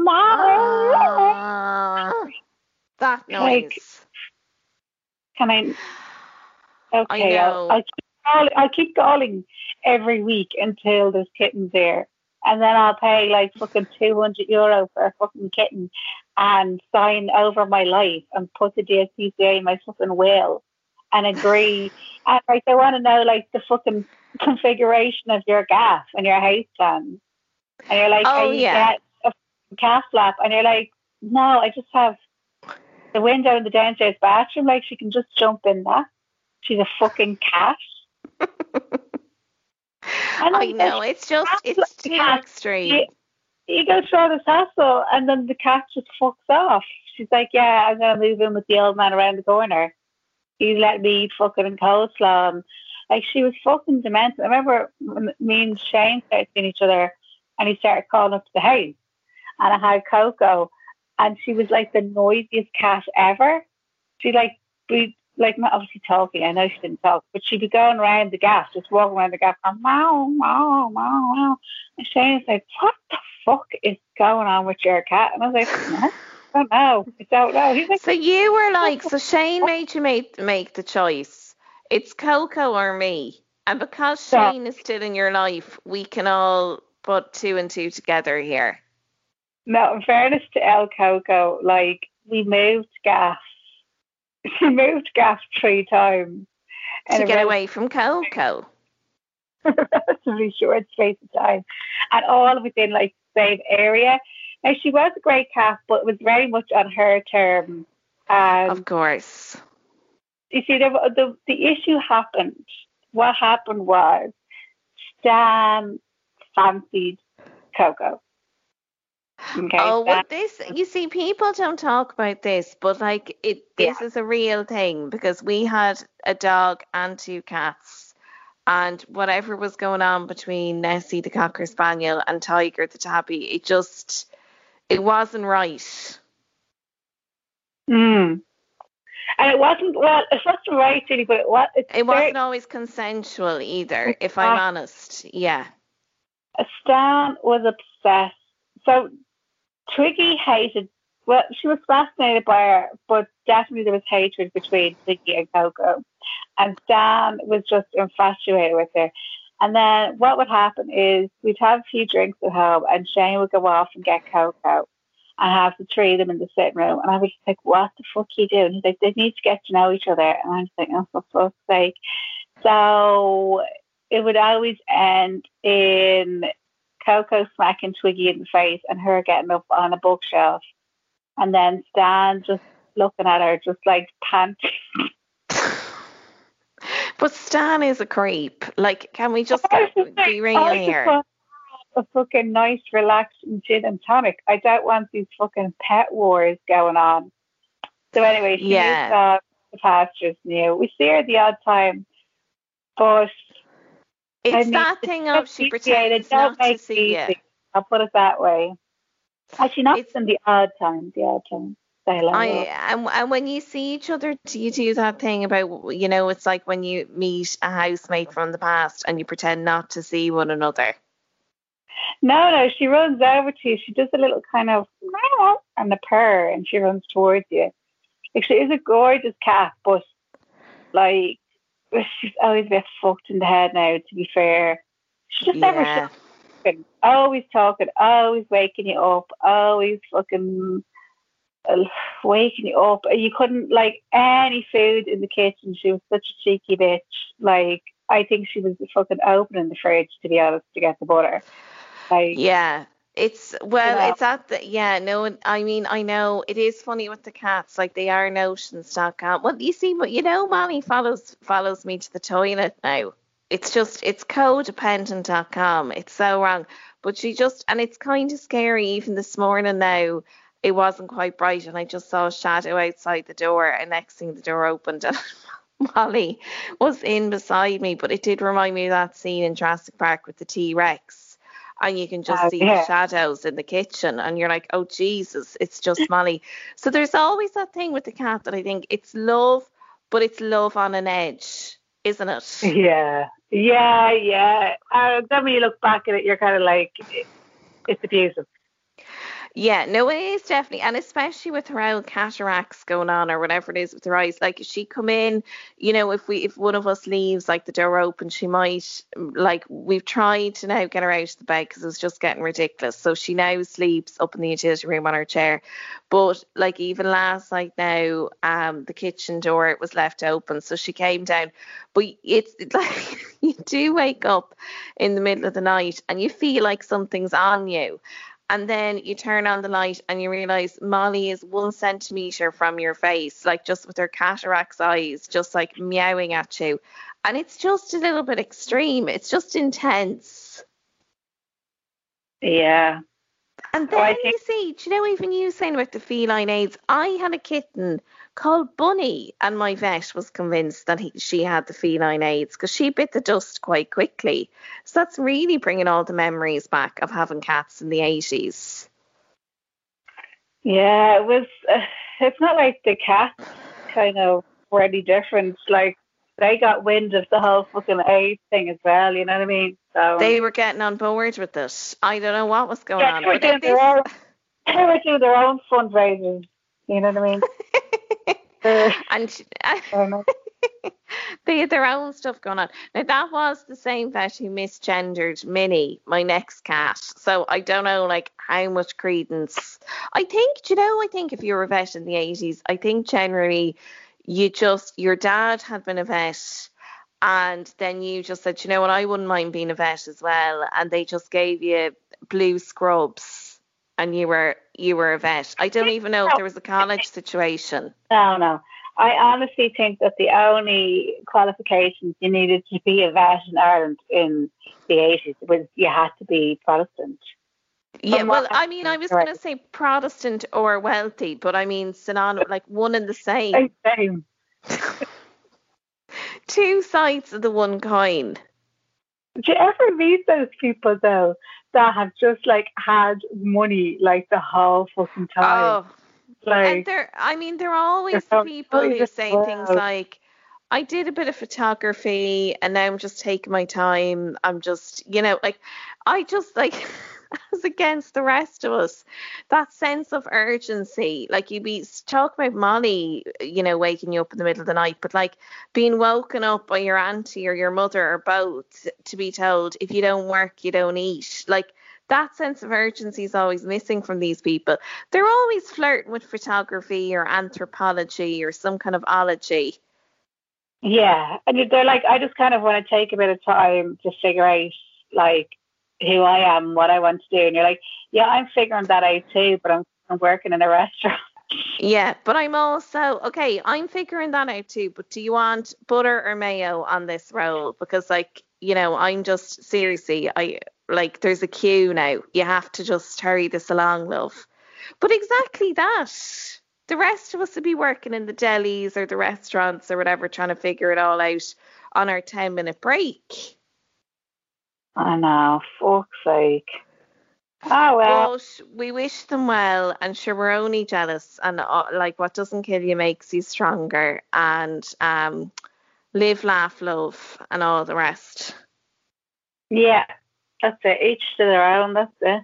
Speaker 5: Ah, that noise.
Speaker 4: Like, can I? Okay,
Speaker 5: I
Speaker 4: I'll,
Speaker 5: know.
Speaker 4: I'll, keep calling, I'll keep calling every week until there's kittens there. And then I'll pay like fucking two hundred euro for a fucking kitten and sign over my life and put the D S P C A in my fucking will and agree. And like, they want to know like the fucking configuration of your gas and your house plans. And you're like,
Speaker 5: Oh,
Speaker 4: are you
Speaker 5: yeah.
Speaker 4: get a fucking cat flap? And you're like, no, I just have the window in the downstairs bathroom. Like, she can just jump in that. She's a fucking cat.
Speaker 5: I know, it's just, it's too extreme.
Speaker 4: You, you go through this hassle, and then the cat just fucks off. She's like, yeah, I'm going to move in with the old man around the corner. He's letting me eat fucking and coleslaw. And, like, she was fucking demented. I remember me and Shane started seeing each other, and he started calling up to the house. And I had Coco, and she was like the noisiest cat ever. She like, we like not obviously talking. I know she didn't talk, but she'd be going around the gaff, just walking around the gaff, and meow, meow, meow, meow. And Shane was like, "What the fuck is going on with your cat?" And I was like, "No, I don't know. I don't know." He's like,
Speaker 5: so you were like, so Shane made you make make the choice. It's Coco or me, and because Shane is still in your life, we can all put two and two together here.
Speaker 4: No, in fairness to El Coco, like, we moved gaff. She moved gas three times
Speaker 5: to get away from Coco.
Speaker 4: Relatively short space of time, and all within like the same area. Now, she was a great cat, but it was very much on her terms. Um,
Speaker 5: of course.
Speaker 4: You see, the, the the issue happened. What happened was Stan fancied Coco. Okay,
Speaker 5: oh, well, this, you see, people don't talk about this, but like it, this yeah. is a real thing, because we had a dog and two cats, and whatever was going on between Nessie, the Cocker Spaniel, and Tiger, the Tabby, it just, it wasn't right.
Speaker 4: Mm. And it wasn't, well, it wasn't right, really, but it, was,
Speaker 5: it wasn't always consensual either, if I'm uh, honest. Yeah.
Speaker 4: Stan was obsessed. So Twiggy hated, well, she was fascinated by her, but definitely there was hatred between Twiggy and Coco. And Stan was just infatuated with her. And then what would happen is we'd have a few drinks at home, and Shane would go off and get Coco and have the three of them in the sitting room. And I was just like, what the fuck are you doing? He's like, they need to get to know each other. And I was like, oh, for fuck's sake. So it would always end in Coco smacking Twiggy in the face and her getting up on a bookshelf, and then Stan just looking at her, just like panting.
Speaker 5: But Stan is a creep. Like, can we just get, just be like, real here?
Speaker 4: A fucking nice, relaxing gin and tonic. I don't want these fucking pet wars going on. So anyway, she yeah. moved on the pastures new. We see her the odd time, but
Speaker 5: it's I mean, that thing of she pretends not to see you.
Speaker 4: I'll put it that way. Actually, not in the odd time. The odd time.
Speaker 5: I, and, and when you see each other, do you do that thing about, you know, it's like when you meet a housemate from the past and you pretend not to see one another?
Speaker 4: No, no, she runs over to you. She does a little kind of meow and a purr, and she runs towards you. Like, she is a gorgeous cat, but like, she's always a bit fucked in the head now, to be fair. She just never
Speaker 5: yeah.
Speaker 4: talking, always talking, always waking you up, always fucking uh, waking you up. You couldn't, like, any food in the kitchen. She was such a cheeky bitch. Like, I think she was fucking opening the fridge, to be honest, to get the butter. Like,
Speaker 5: yeah. It's, well,
Speaker 4: you know.
Speaker 5: it's at the, yeah, no, I mean, I know it is funny with the cats, like they are notions dot com. Well, you see, but you know, Molly follows, follows me to the toilet now. It's just, it's codependent dot com. It's so wrong. But she just, and it's kind of scary. Even this morning now, it wasn't quite bright, and I just saw a shadow outside the door, and next thing the door opened, and Molly was in beside me. But it did remind me of that scene in Jurassic Park with the T-Rex. And you can just
Speaker 4: oh,
Speaker 5: see
Speaker 4: yeah.
Speaker 5: the shadows in the kitchen, and you're like, oh, Jesus, it's just Molly. So there's always that thing with the cat that I think it's love, but it's love on an edge, isn't it?
Speaker 4: Yeah, yeah, yeah. Uh, then when you look back at it, you're kind of like, it's abusive.
Speaker 5: Yeah, no, it is definitely, and especially with her old cataracts going on or whatever it is with her eyes. Like, if she come in, you know, if we if one of us leaves, like the door open, she might, like, we've tried to now get her out of the bed because it was just getting ridiculous. So she now sleeps up in the utility room on her chair. But like even last night now, um, the kitchen door, it was left open, so she came down. But it's like you do wake up in the middle of the night and you feel like something's on you. And then you turn on the light and you realise Molly is one centimetre from your face, like just with her cataract's eyes, just like meowing at you. And it's just a little bit extreme. It's just intense.
Speaker 4: Yeah.
Speaker 5: And then think- you see, do you know, even you saying about the feline AIDS, I had a kitten called Bunny, and my vet was convinced that he, she had the feline AIDS because she bit the dust quite quickly. So that's really bringing all the memories back of having cats in the eighties.
Speaker 4: Yeah, it was. Uh, it's not like the cats kind of were any different. Like, they got wind of the whole fucking AIDS thing as well, you know what I mean? So
Speaker 5: they were getting on board with this. I don't know what was going
Speaker 4: yeah,
Speaker 5: on.
Speaker 4: They were, doing
Speaker 5: this...
Speaker 4: their own, they were doing their own fundraisers, you know what I mean?
Speaker 5: and they had their own stuff going on. Now, that was the same vet who misgendered Minnie, my next cat. So I don't know, like, how much credence. I think, do you know, I think if you were a vet in the eighties, I think generally you just, your dad had been a vet, and then you just said, you know what, I wouldn't mind being a vet as well. And they just gave you blue scrubs and you were you were a vet. I don't even know if there was a college situation.
Speaker 4: No, no. I honestly think that the only qualifications you needed to be a vet in Ireland in the eighties was you had to be Protestant.
Speaker 5: Yeah, well, I mean, I was going to say Protestant or wealthy, but I mean, synonymous, like one and the same.
Speaker 4: Same.
Speaker 5: Two sides of the one coin.
Speaker 4: Do you ever meet those people, though, that have just, like, had money, like, the whole fucking time?
Speaker 5: Oh,
Speaker 4: like,
Speaker 5: and they're, I mean, they're always
Speaker 4: they're
Speaker 5: the people who say
Speaker 4: well.
Speaker 5: things like, I did a bit of photography and now I'm just taking my time. I'm just, you know, like, I just, like, as against the rest of us, that sense of urgency. Like, you'd be talking about Molly, you know, waking you up in the middle of the night, but like being woken up by your auntie or your mother or both to be told, if you don't work, you don't eat. Like, that sense of urgency is always missing from these people. They're always flirting with photography or anthropology or some kind of ology.
Speaker 4: Yeah, and they're like, I just kind of want to take a bit of time to figure out, like, who I am, what I want to do. And you're like, yeah, I'm figuring that out too, but I'm, I'm working in a restaurant.
Speaker 5: Yeah, but I'm also, okay, I'm figuring that out too, but do you want butter or mayo on this roll? Because, like, you know, I'm just, seriously, I like, there's a queue now. You have to just hurry this along, love. But exactly that. The rest of us would be working in the delis or the restaurants or whatever, trying to figure it all out on our ten minute break.
Speaker 4: I know, fuck's sake. Oh, well.
Speaker 5: But we wish them well, and sure, we're only jealous. And uh, like, what doesn't kill you makes you stronger. And um, live, laugh, love, and all the rest.
Speaker 4: Yeah, that's it. Each to their own, that's it.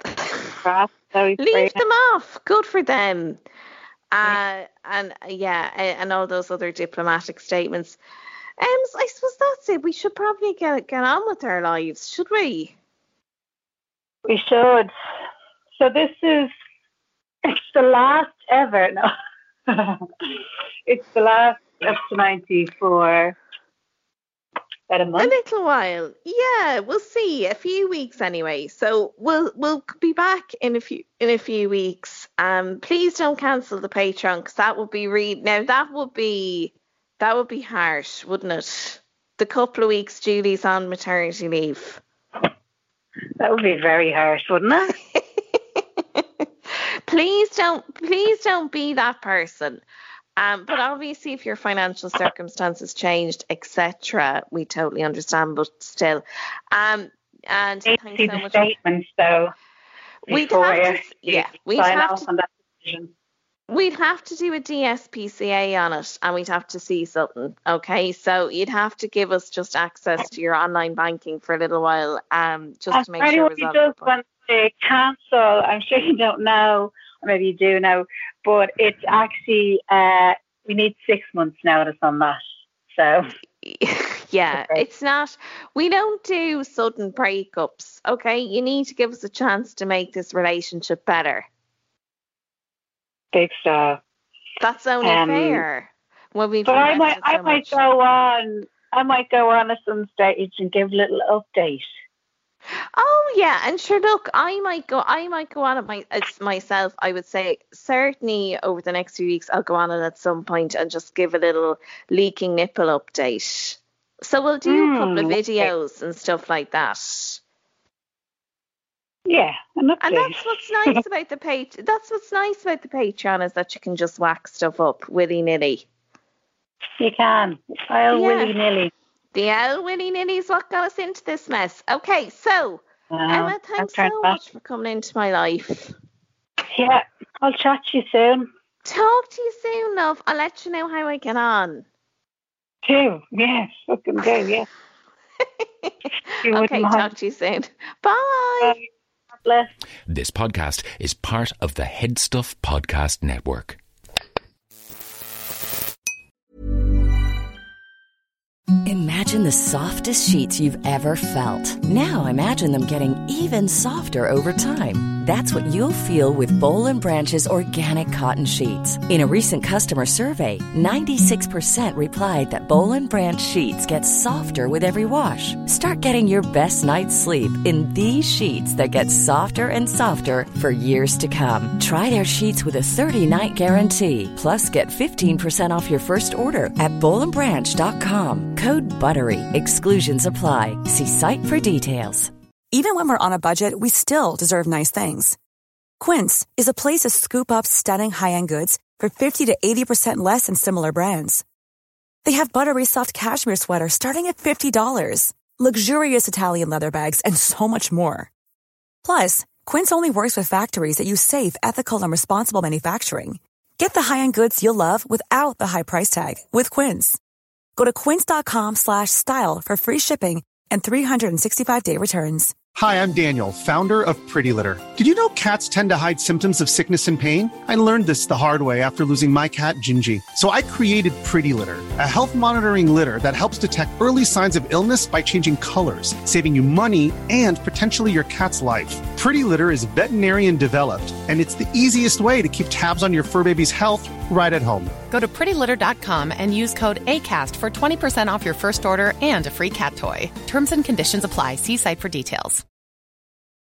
Speaker 5: Leave them off. Good for them. Uh, and uh, yeah, and all those other diplomatic statements. Um, I suppose that's it. We should probably get get on with our lives, should we?
Speaker 4: We should. So this is, it's the last ever, no. It's the last up to ninety for about a month.
Speaker 5: A little while. Yeah, we'll see. A few weeks anyway. So we'll we'll be back in a few in a few weeks. Um, please don't cancel the Patreon, because that would be re now that would be that would be harsh, wouldn't it? The couple of weeks Julie's on maternity leave.
Speaker 4: That would be very harsh, wouldn't
Speaker 5: it? Please don't, please don't be that person. Um, but obviously, if your financial circumstances changed, et cetera, we totally understand. But still, um, and
Speaker 4: thanks
Speaker 5: so
Speaker 4: the
Speaker 5: much.
Speaker 4: Statements, though.
Speaker 5: We'd have to, yeah, we'd have to.
Speaker 4: On that decision.
Speaker 5: We'd have to do a D S P C A on it, and we'd have to see something. Okay, so you'd have to give us just access to your online banking for a little while, um, just
Speaker 4: and
Speaker 5: to make sure it was
Speaker 4: you just want to cancel. I'm sure you don't know, or maybe you do know, but it's actually uh, we need six months notice on that. So
Speaker 5: yeah,
Speaker 4: okay.
Speaker 5: It's not. We don't do sudden breakups. Okay, you need to give us a chance to make this relationship better.
Speaker 4: Big stuff.
Speaker 5: That's only um, fair. When we've
Speaker 4: but I might,
Speaker 5: so
Speaker 4: I might
Speaker 5: much.
Speaker 4: go on. I might go on at some stage and give a little update.
Speaker 5: Oh yeah, and sure. Look, I might go. I might go on it my, it's myself. I would say certainly over the next few weeks, I'll go on it at some point and just give a little leaking nipple update. So we'll do
Speaker 4: Mm,
Speaker 5: a couple of
Speaker 4: okay.
Speaker 5: videos and stuff like that.
Speaker 4: Yeah, an update.
Speaker 5: And that's what's nice about the page. That's what's nice about the Patreon is that you can just whack stuff up willy nilly.
Speaker 4: You can. I'll
Speaker 5: Yeah.
Speaker 4: willy nilly.
Speaker 5: The old willy nilly is what got us into this mess. Okay, so Emma, thanks so much for coming into my life.
Speaker 4: Yeah, I'll chat to you soon.
Speaker 5: Talk to you soon, love. I'll let you know how I get on.
Speaker 4: Too. Yes, fucking do. Yeah. You wouldn't
Speaker 5: Okay,
Speaker 4: mind.
Speaker 5: talk to you soon. Bye.
Speaker 4: Bye. God bless.
Speaker 8: This podcast is part of the Head Stuff Podcast Network.
Speaker 9: Imagine the softest sheets you've ever felt. Now imagine them getting even softer over time. That's what you'll feel with Boll and Branch's organic cotton sheets. In a recent customer survey, ninety-six percent replied that Boll and Branch sheets get softer with every wash. Start getting your best night's sleep in these sheets that get softer and softer for years to come. Try their sheets with a thirty-night guarantee. Plus, get fifteen percent off your first order at boll and branch dot com. Code BUTTERY. Exclusions apply. See site for details.
Speaker 10: Even when we're on a budget, we still deserve nice things. Quince is a place to scoop up stunning high-end goods for fifty to eighty percent less than similar brands. They have buttery soft cashmere sweaters starting at fifty dollars, luxurious Italian leather bags, and so much more. Plus, Quince only works with factories that use safe, ethical, and responsible manufacturing. Get the high-end goods you'll love without the high price tag with Quince. Go to quince.com slash style for free shipping and three sixty-five day returns.
Speaker 1: Hi, I'm Daniel, founder of Pretty Litter. Did you know cats tend to hide symptoms of sickness and pain? I learned this the hard way after losing my cat, Gingy. So I created Pretty Litter, a health monitoring litter that helps detect early signs of illness by changing colors, saving you money and potentially your cat's life. Pretty Litter is veterinarian developed, and it's the easiest way to keep tabs on your fur baby's health right at home.
Speaker 2: Go to pretty litter dot com and use code ACAST for twenty percent off your first order and a free cat toy. Terms and conditions apply. See site for details.